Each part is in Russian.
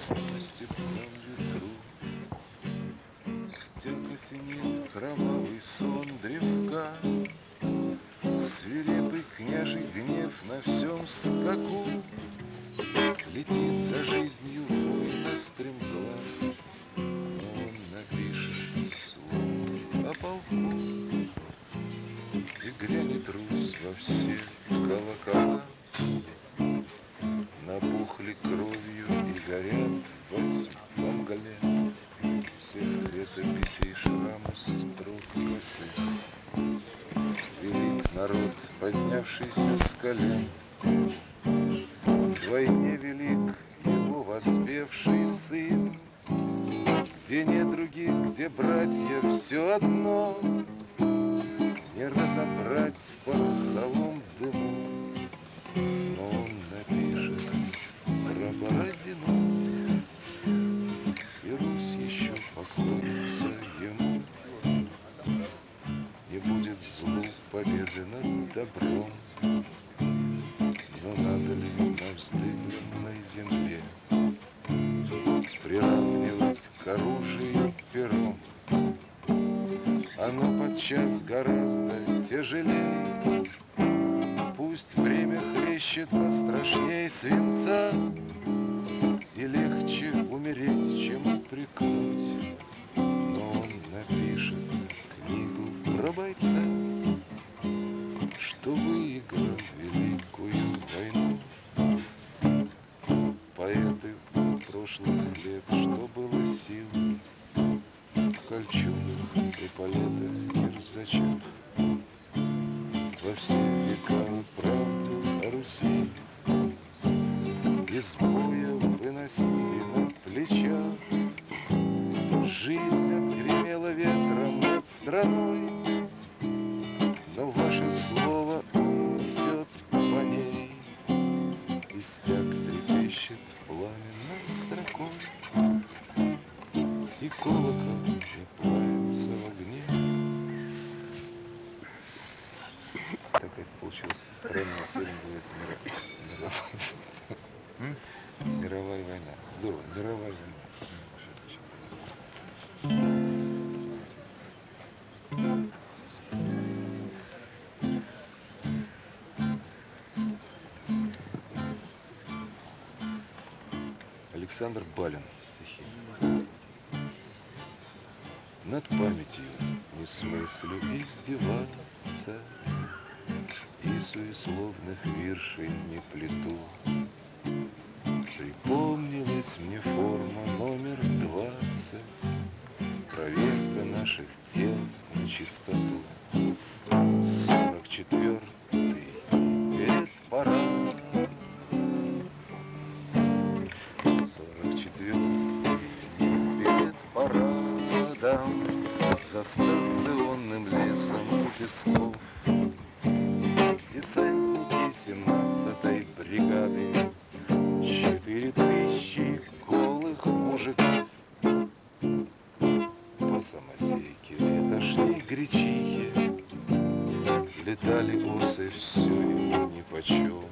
на степном ветру. Стенка синин, кровавый сон древка, свирепый княжий гнев на всем скаку. Летит за жизнью воина стремглав, но он напишет слово о полку. И грянет Русь во все колокола, набухли кровью и горят во мгле всех летописей шрамы строк косых. Велик народ, поднявшийся с колен, вдвойне велик его воспевший сын. Где нет других, где братья все одно, не разобрать в пороховом дыму. Но он напишет про Бородину, и Русь еще поклонится ему. Не будет злу победы над добром, но надо ли на вздыбленной земле приравнивать к оружию пером? Оно подчас гораздо тяжелее. Пусть время хлещет пострашней свинца, и легче умереть, чем упрекнуть. Но он напишет книгу про бойца, что выиграл великую войну. Поэты прошлых лет, что было сил в кольчугах эполетах и рюкзачах, во все века правду о Руси из боя выносили на плечах. Жизнь отгремела ветром над страной, но ваше слово он несет по ней, и стяг трепещет пламенной строкой, и колокол плавится в огне. Так это получилось. Правильно, фильм называется «Мировая война». Здорово, мировая война. Александр Балин. Стихи. Над памятью не смыслю издеваться, и суесловных виршей не плету. Припомнилась мне форма номер 20, проверка наших тел на чистоту. 44-й педпарад, 44-й педпарадом за станционным лесом у песков. Десантники 17-й бригады, 4000 голых мужиков. По самосейке лето шли гречихи, летали осы, все ему нипочем.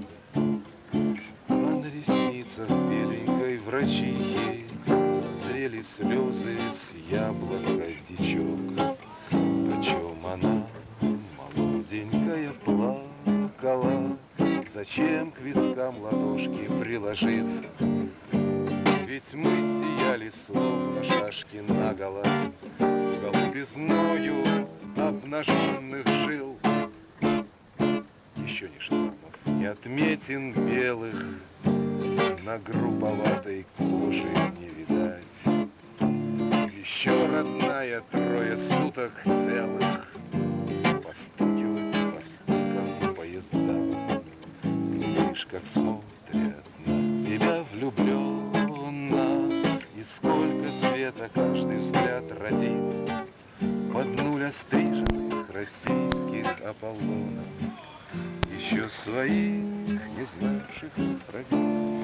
А на ресницах беленькой врачихи зрели слезы с яблока дичок. Почем она, молоденькая, плакала, зачем к вискам ладошки приложив? Ведь мы сияли, словно шашки наголо, голубизною обнаженных жил. Еще ни шрамов, ни отметин белых на грубоватой коже не видать. Еще, родная, 3 суток целых постукивать по стукам поездам. Видишь, как смотрят на тебя влюбленно, и сколько света каждый взгляд родит. Под нуль остриженных российских Аполлонов, еще своих не знавших Афродит.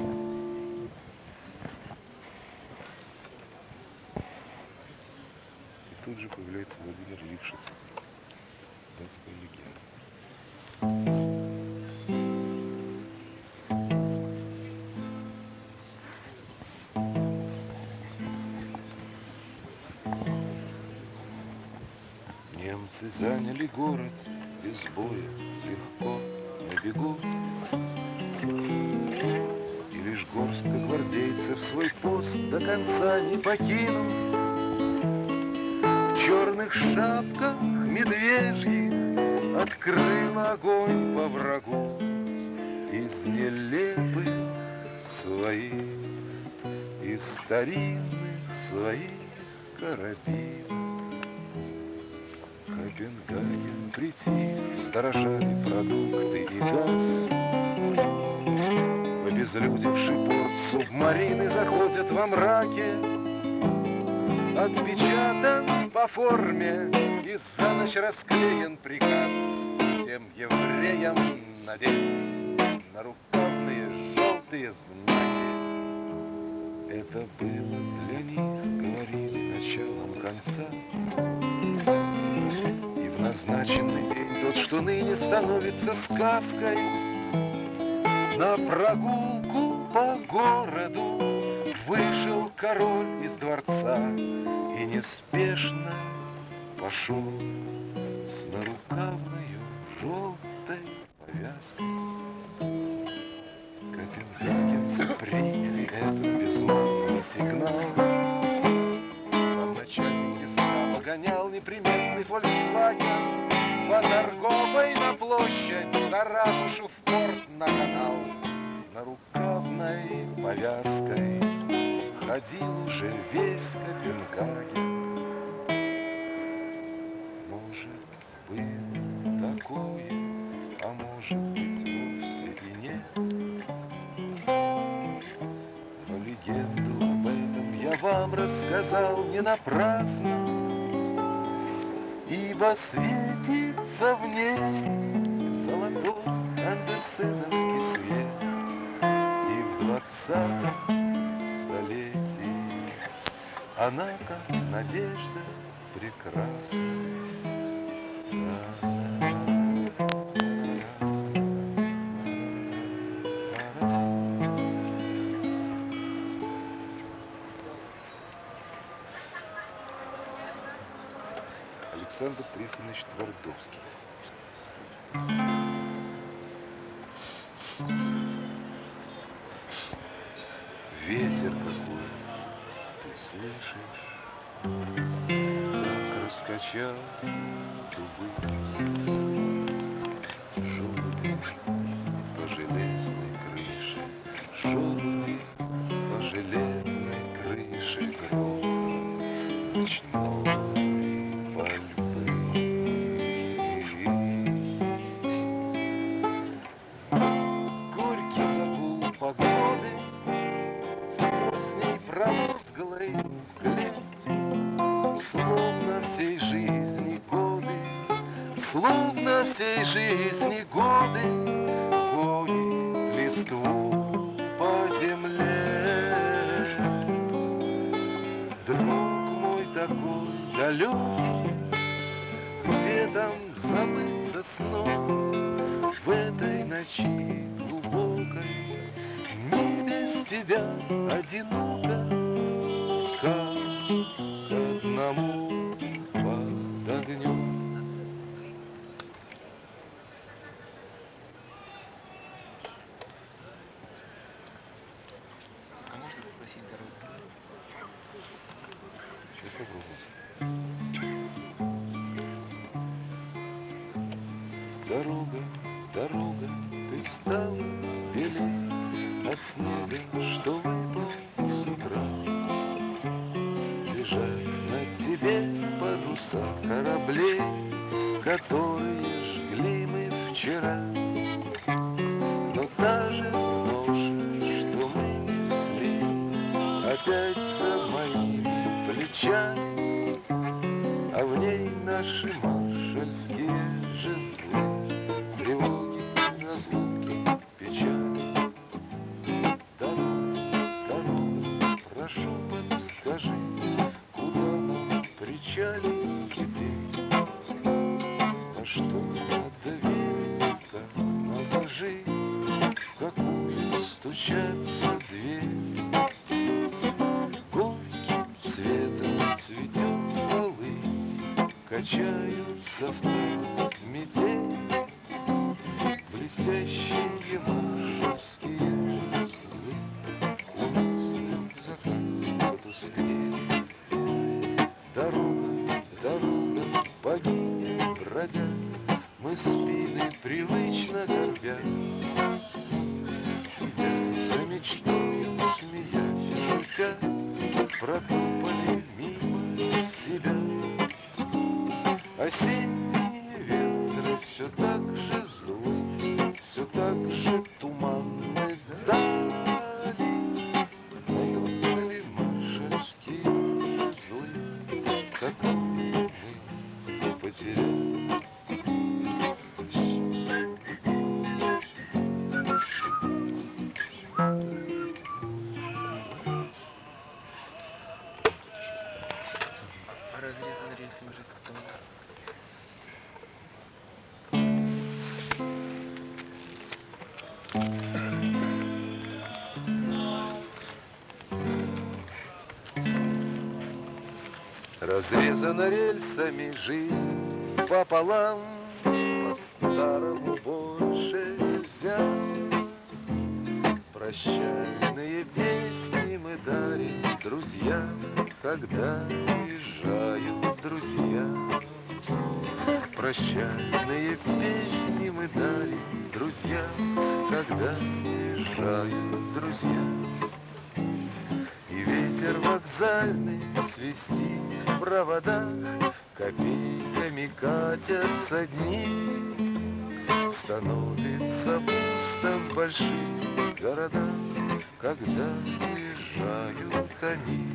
И тут же появляется Владимир Лившиц, датская легенда. Немцы заняли город без боя, легко на бегу. И лишь горстка гвардейцев свой пост до конца не покинул. В черных шапках медвежьих открыл огонь по врагу. Из нелепых своих, из старинных своих карабинов. Копенгаген притих, сторожали продукты и газ. В обезлюдевший порт субмарины заходят во мраке. Отпечатан по форме и за ночь расклеен приказ всем евреям надеть нарукавные желтые знаки. Это было для них, говорили, началом конца. И в назначенный день тот, что ныне становится сказкой, на прогулку по городу вышел король из дворца и неспешно пошел с нарукавною желтой повязкой. Копенгагенцы приняли этот безмолвный сигнал. Сам начальник гестапо гонял неприметный фольксваген по Торговой на площадь, за ратушу в порт на канал. С нарукавной повязкой ходил уже весь Копенгаген. Может, было такое, а может быть вовсе и нет. Но легенду об этом я вам рассказал не напрасно, ибо светится в ней золотой андерсеновский свет. И в 20-м столетии она, как надежда прекрасная. Александр Трифонович Твардовский. Ветер какой, ты слышишь, как раскачал дубы, желуди по железной крыше, желуди по железной крыше гром ночной пальбы. Горький загул погоды с ней промозглой мгле, словно всей жизни годы, словно всей жизни годы гонит листву по земле. Друг мой такой далекий, где там забыться сном в этой ночи глубокой, не без тебя одиноко, как одному под огнем. А можно попросить дорогу? Сейчас попробуем. Дорога, дорога, ты стала белей от снега, что выпал с утра. Лежат на тебе паруса кораблей, которые жгли мы вчера. Но та же ноша, что мы несли, опять за моими плечами, а в ней наши маршальские жезлы, тревоги, разлуки, печали. Дорога, дорога, прошу, подскажи, куда нам причалить теперь? А что надо верить, как надо жить, в какую стучаться дверь? Горьким цветом цветет полынь, качаются в метель блестящие машинские узлы. У нас закат потускнел. Дорога, дорога, богиня бродя, мы спины привычно горбя, следя за мечтою, смеясь и шутя, протопали мимо себя. Осенние ветры все так же злы, все так же туманны дали. Даются ли машинские узлы, которые мы потеряли? Разрезан рельсами жизнь потонка. Разрезана рельсами жизнь пополам, по-старому больше нельзя. Прощальные песни мы дарим, друзья, когда уезжают друзья. Прощальные песни мы дарим, друзья, когда уезжают друзья. И ветер вокзальный свистит в проводах, копейками катятся дни. Становится пусто в больших городах, когда уезжают они.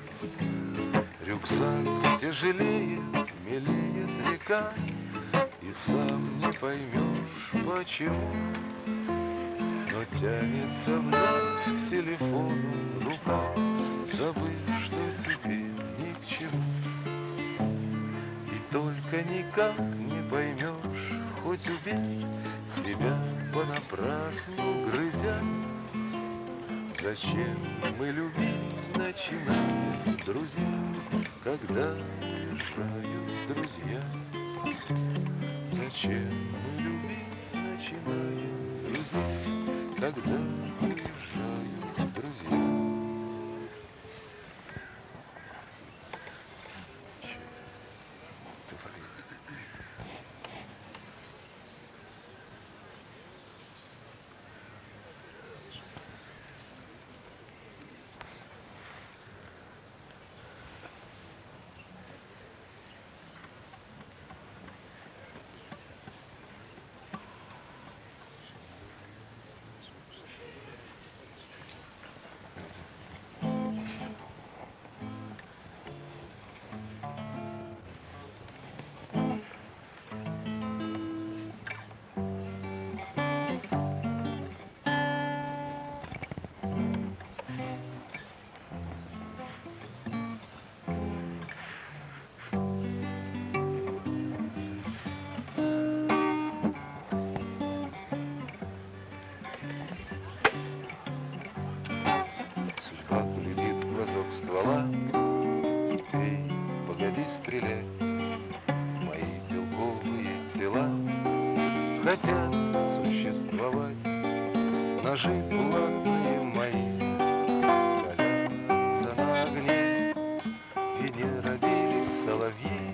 Рюкзак тяжелеет, мелеет река, и сам не поймешь почему. Но тянется вновь к телефону рука, забыв, что теперь ни к чему. И только никак не поймешь, хоть убей себя понапрасну грызя. Зачем мы любить начинаем, друзья, когда уезжают друзья? Зачем мы любить начинаем, друзья, когда уезжают друзья? Судьба глядит в глазок ствола. Эй, погоди стрелять, мои белковые тела хотят существовать. Ножи булатные мои калятся на огне, и не родились соловьи,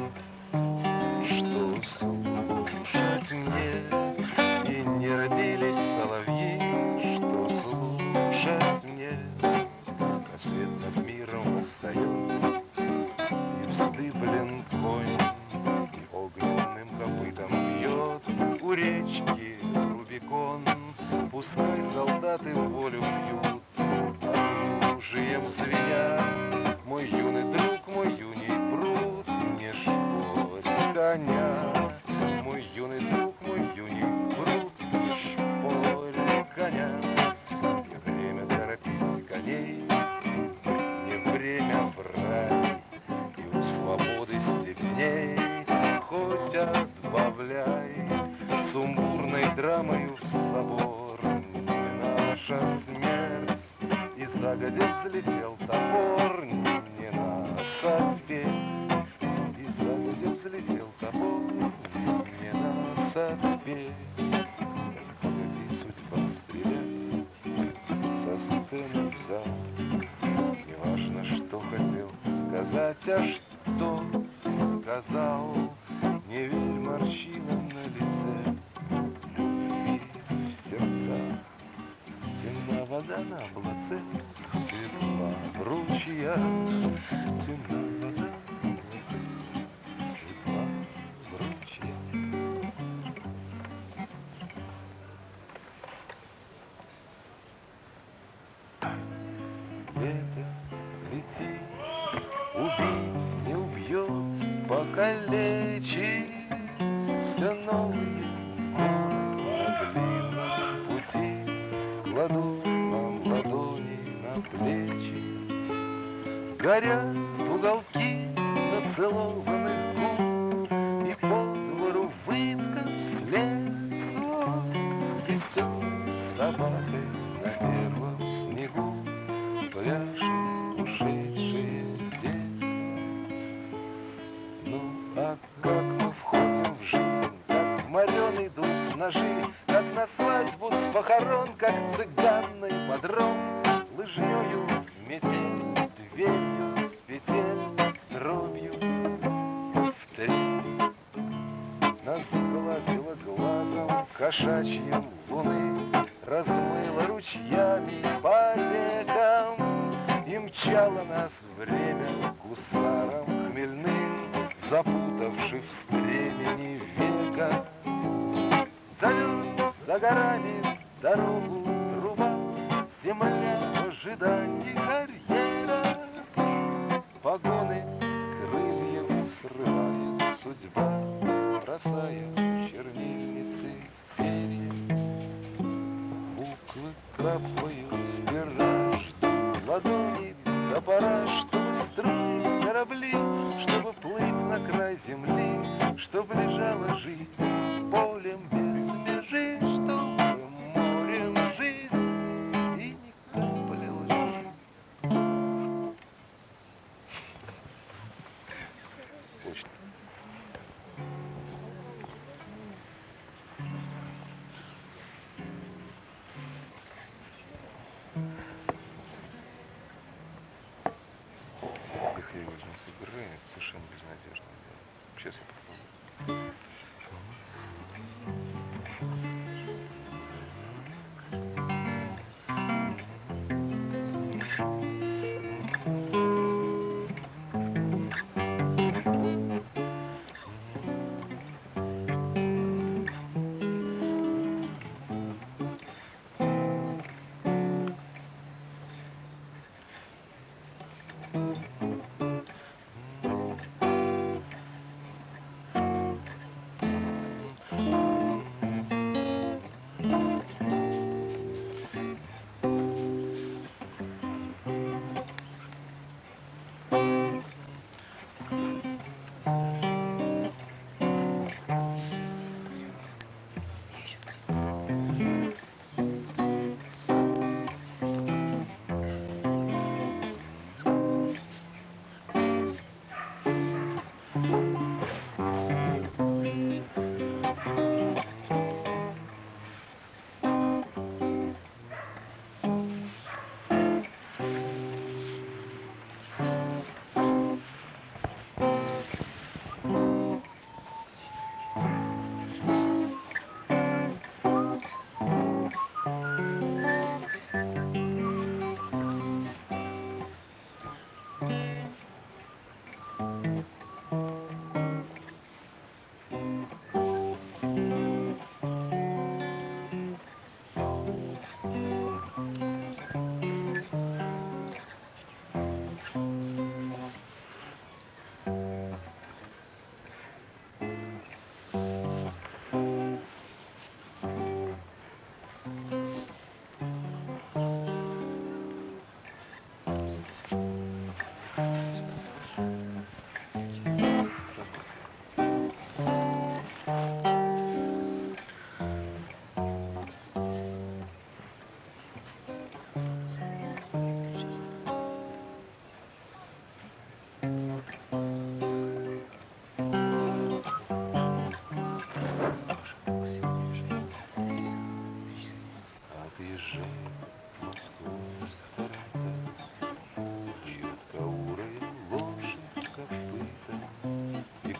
что слушать мне. И не родились соловьи, что слушать мне. А свет над миром восстает, и вздыблен конь, и огненным копытом бьет у речки Рубикон. Пускай солдаты волю пьют, оружием звеня. Мой юный друг, мой юний пруд, не шпорь коня. Мой юный друг, мой юний пруд, не шпорь коня. Не время торопить коней, не время врать, и у свободы степней хоть отбавляй. Сумбурной драмою в собор не наша смерть, и загодя взлетел топор, не нас отпеть, и загодя взлетел топор, и мне нас отпеть. Погоди, судьба, стрелять со сцены в зал. Неважно, что хотел сказать, а что сказал. Не верь морщинам на лице, любви в сердцах. Темна вода на облаце, светла в ручьях. Темна вода на облаце, светла в ручьях. Ветер летит, убить не убьет, покалечит. Все новые горы на длинном пути кладут нам ладони на плечи. Горят уголки нацелованных губ, и по двору вытков слез слов. Веселой собакой на первом снегу пляшет ушедшее детство. Ну, а как мы входим в жизнь, как в мореный дуб ножи, как на свадьбу с похорон, как цыганный подром, лыжнёю в метель, дверью с петель, дробью в три. Нас сглазило глазом кошачьим луны, размыло ручьями по рекам, и мчало нас время гусаром хмельным, запутавши в стремени века. Зовет за горами дорогу труба, земля в ожидании карьера. Погоны крыльев срывает судьба, бросая чернильницы перья. Буквы капают с пера, ждут ладони топора, чтобы строить корабли, чтобы плыть на край земли, чтобы лежала жизнь полем без межи, чтобы морем жизнь и ни капли лжи. Почта. Как я его не собираю, совершенно безнадежно. Сейчас я попробую.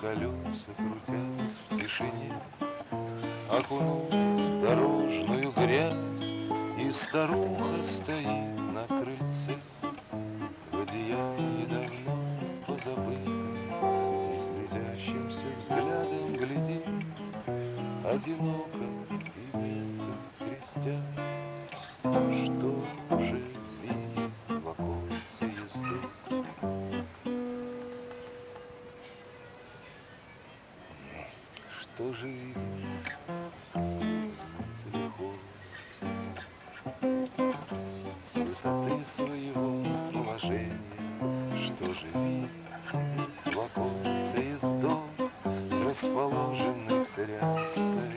колеса крутясь в тишине, окунулись в дорожную грязь, и старуха стоит на крыльце в одеянии давно позабытом, и слезящимся взглядом глядит, одиноко и мелко крестясь. Что же видит в оконце ездок? Что же видит целиком? С высоты своего положения, что же видит в оконце ездок, расположенный тряской,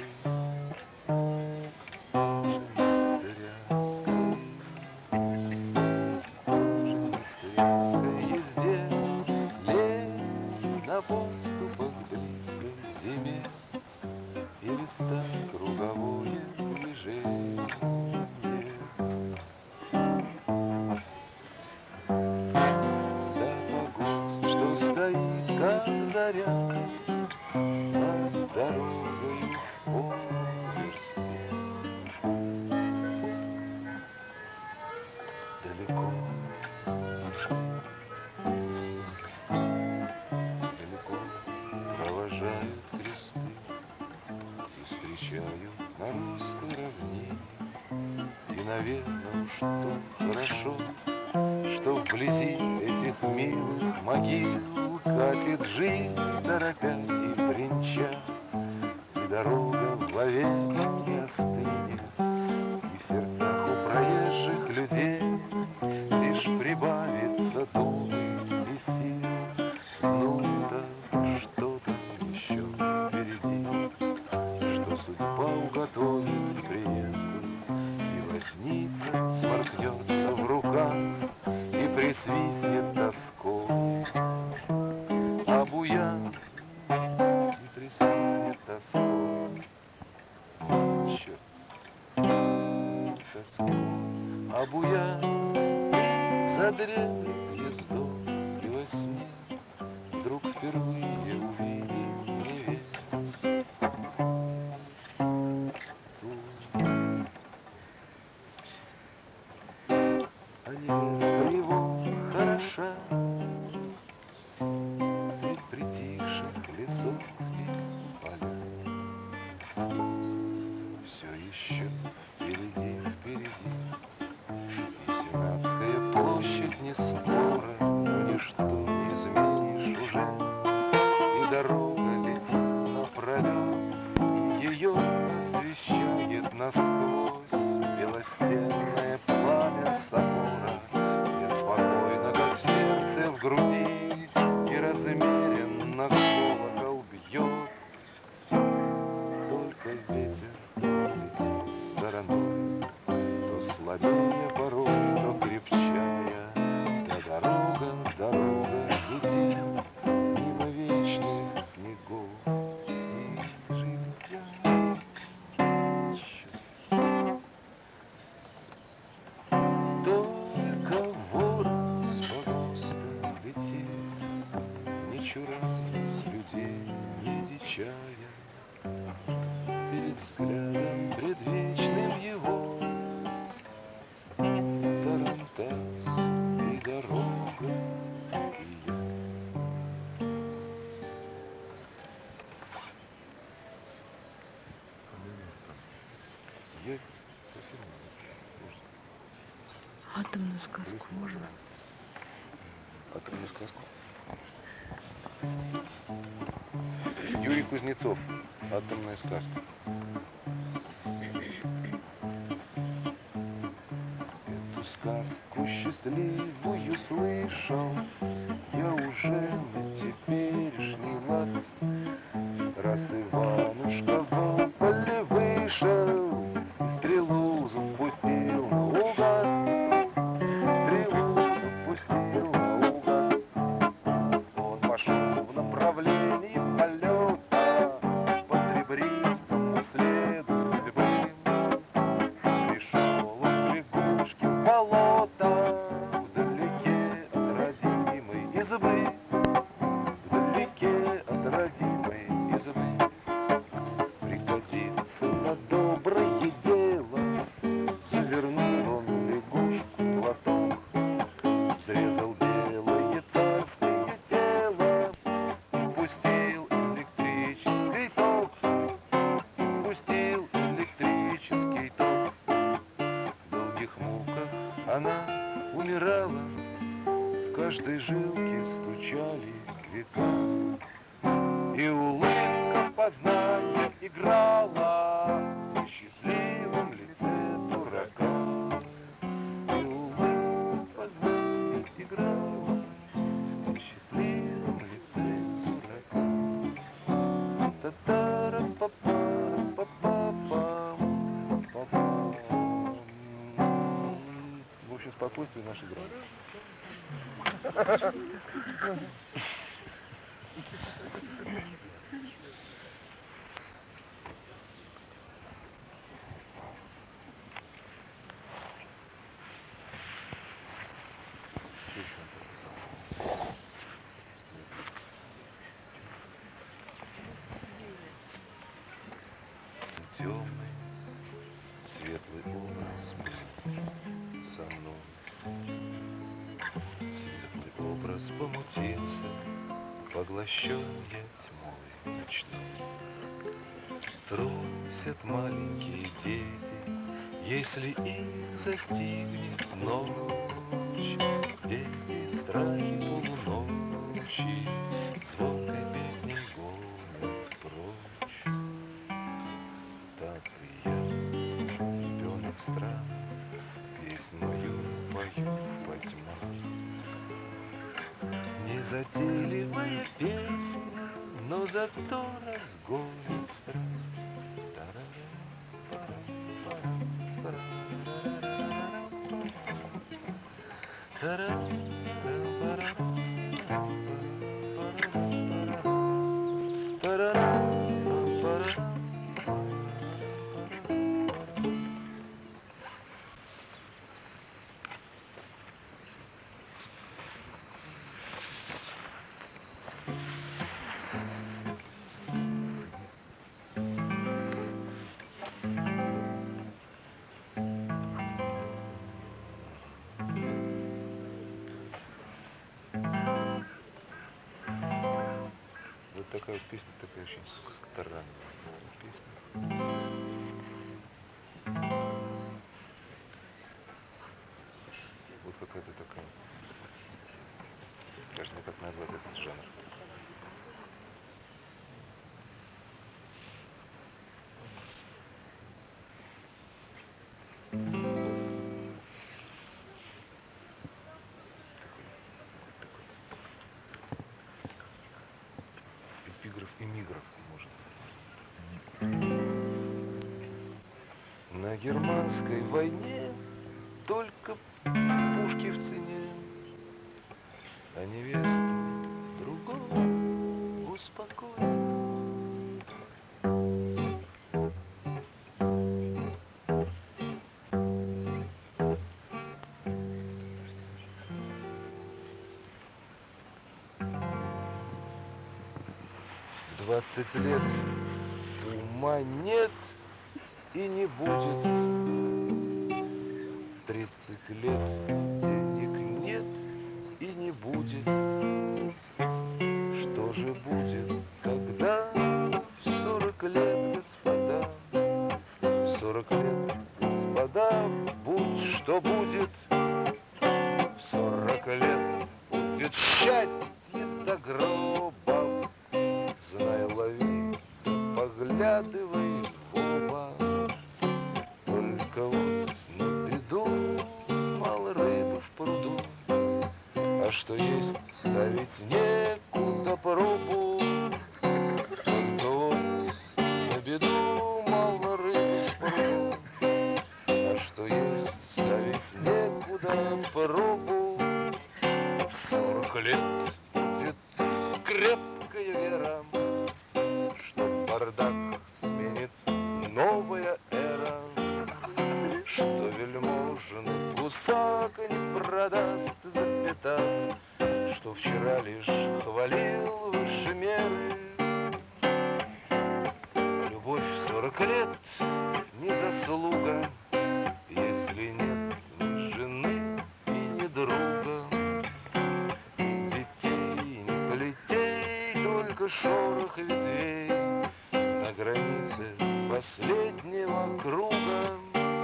езде, лес на подступах близко к зиме, и листа круговое движение. Да погост, что стоит, как заря, над дорогой в полверсте. Далеко, далеко провожают кресты и встречают на русской равнине. И, наверное, уж то хорошо, что вблизи этих милых могил катит жизнь, торопясь и бренча, и дорога вовек не остынет, и в сердцах у проезжих людей лишь прибавится думы и сил. Ну так что там еще впереди, что судьба уготовит к приезду, и возница сморкнется в руках и присвистнет тоской, а буян и присвистнет тоской. Черт, тоской, а буян задремлет ездок, и во сне вдруг впервые увидит невесту. А невеста его хороша средь притихших лесов и поля. Все еще впереди, и Сенатская площадь не скоро, но ничто не изменишь уже, и дорога летит напролет, ее освещает насквозь белостенное пламя собора, где спокойно, как в сердце в груди, и размеренно колокол бьет. Только ветер летит стороной, то слабее порой, то крепчая, да дорога летит мимо вечных снегов и жилья. Только ворон с погоста летит, не чураясь людей, не дичая, перед взглядом предвечным его тарантас и дорога, и я. Я совсем не Атомную сказку можно? атомную сказку. Юрий Кузнецов. Атомная сказка. Эту сказку счастливую слышал я уже на теперешний лад. Раз Иванушка в поле вышел и стрелу запустил наугад, стрелу запустил наугад. Он пошел в направлении полета по серебристому следу судьбы. Пришел он к лягушке в болото, вдалеке от родимой избы, вдалеке от родимой решился на доброе дело. Завернул он лягушку в платок, взрезал белое царское тело, пустил электрический ток, пустил электрический ток. В долгих муках она умирала, в каждой жилке стучали века, и улыбка познания играла на счастливом лице дурака. И улыбка познания играла на счастливом лице дурака. Та-та-ра-па-па-ра-па-па-пам. В общем, спокойствие нашей грани. Темный, светлый образ был со мной. Светлый образ помутился, поглощенный тьмой ночной. Трусят маленькие дети, если их застигнет ночь. Дети страхи полуночи звонкой песней гонят прочь. Так и я, ребенок странный, песнь мою пою во тьмах. Незатейливая песня, но зато разгонит страх. Вот такая вот песня, такая очень странная песня. Вот какая-то такая, кажется, как назвать этот жанр. Эпиграф и миграф, может. На германской войне только пушки в цене, а невеста другого успокой. В 20 лет ума нет и не будет. В 30 лет денег нет и не будет. Что же будет тогда в 40 лет, господа? В 40 лет, господа, будь что будет. В 40 лет будет счастье до гроба. Знай, лови, поглядывай в оба. Только вот на беду мало рыбы в пруду, а что есть ставить некуда пробу. Только вот на беду мало рыбы в пруду, а что есть ставить некуда пробу. В 40 лет будет крепкая вера, что бардак сменит новая эра, что вельможный гусак не продаст за пятак, что вчера лишь хвалил выше меры. Любовь в 40 лет прислуга, если нет ни жены и ни друга, ни детей, ни плетей, только шорох ветвей на границе последнего круга.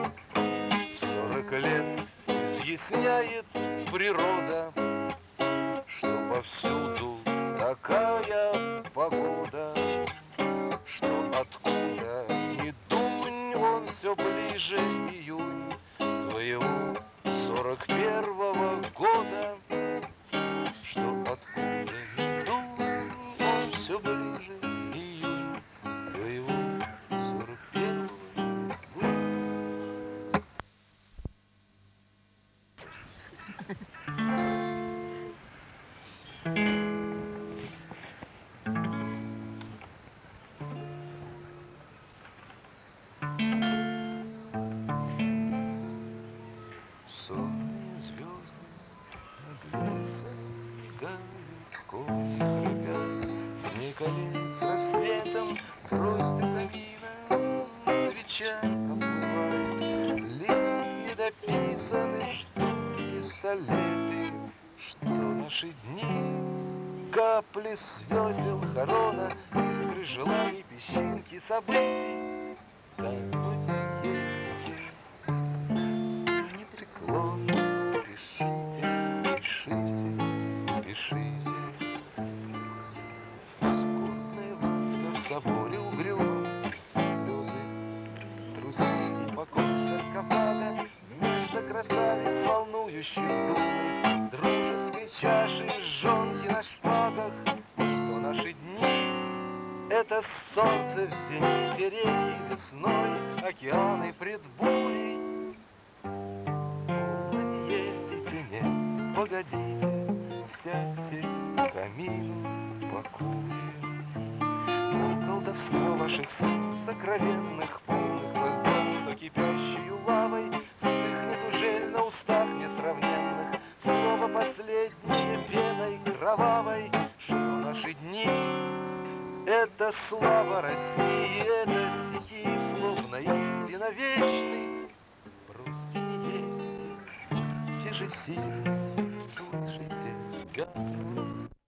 40 лет изъясняет природа, что повсюду такая погода, что откуда ни дунь, он все ближе июнь твоего 41-го года, что откуда ни дунь, он все ближе июнь твоего 41-го года. Сонные звезды над лесом мигают, кони храпят, снег олеет с рассветом, трость камина, свеча оплывает, лист недописанный, ждут пистолеты, что наши дни капли с весел хорона, искры желаний, песчинки событий. Домой ездите непреклонно, пишите, пишите, пишите. Скорбная ласка в соборе угрюмом, слезы, трусики, покой саркофага, место красавиц, волнующих дум, дружеской чаши, жжёнки на шпагах, что наши дни — это солнце в зените, реки весной, океаны пред бурей. Полно не ездите, нет, погодите, сядьте к камину, покурим. Но колдовство ваших слов, сокровенных, полных льдов, что кипящую лавой вспыхнет ужель на устах несравненных. Слово последнее пеной кровавой, что наши дни — это слава России, это стихи, словно истина вечный. Бросьте, не ездите, те же сильные, слышите, взгляд